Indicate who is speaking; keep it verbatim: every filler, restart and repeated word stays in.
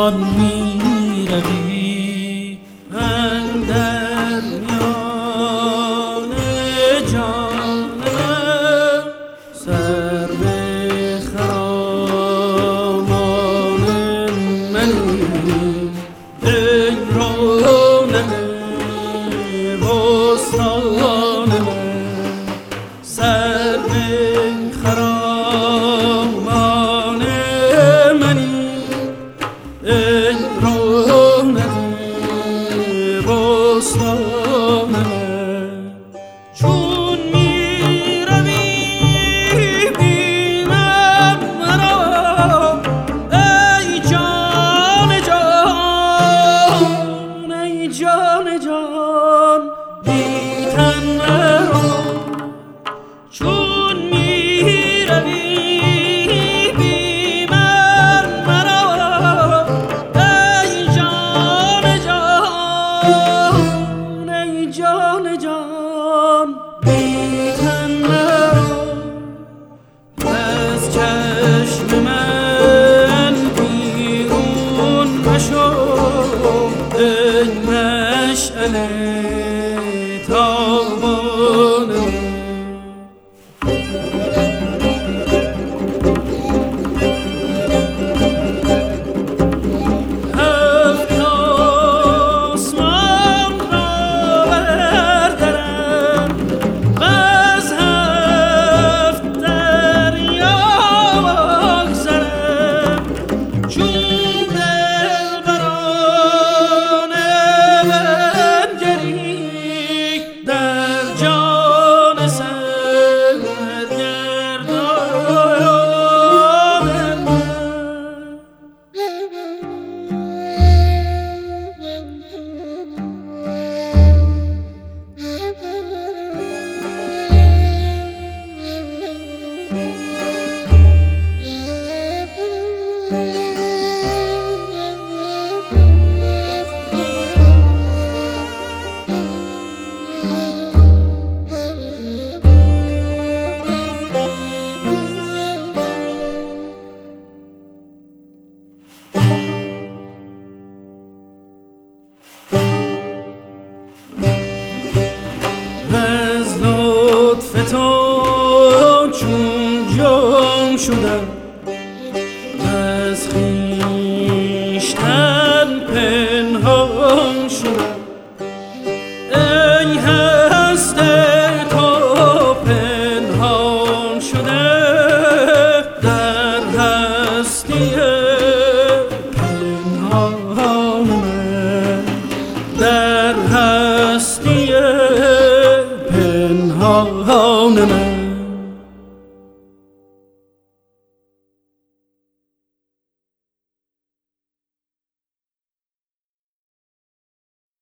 Speaker 1: جان می روی اندر میان جان من، سر به خرامان منی ای رونق بستان من، سر به خرامان منی ای رونق بستان من. چون می روی بینم مرا ای جان جان، ای جان جان بی تن مرا. چون می روی بی من مرا ای جان جان، ای جان جان بی تن مرا. از چشم من بیرون مشو ای مشعله تابان من. تو چون جام شدم از خویشتن پنهان شدم، ای هست تو پنهان شده در هستی پنهان من، در هستی پنهان من.